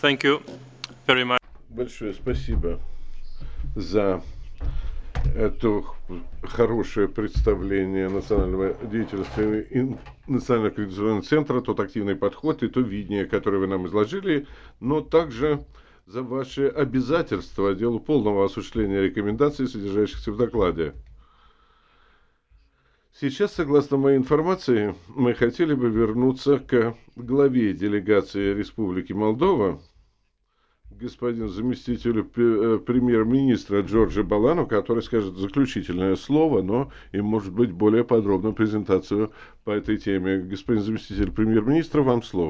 Thank you very much. Большое спасибо за это хорошее представление национального деятельности и Национального координационного центра, тот активный подход и то видение, которое вы нам изложили, но также за ваши обязательства делу полного осуществления рекомендаций, содержащихся в докладе. Сейчас, согласно моей информации, мы хотели бы вернуться к главе делегации Республики Молдова, господину заместителю премьер-министра Джорджа Балану, который скажет заключительное слово, но и, может быть, более подробную презентацию по этой теме. Господин заместитель премьер-министра, вам слово.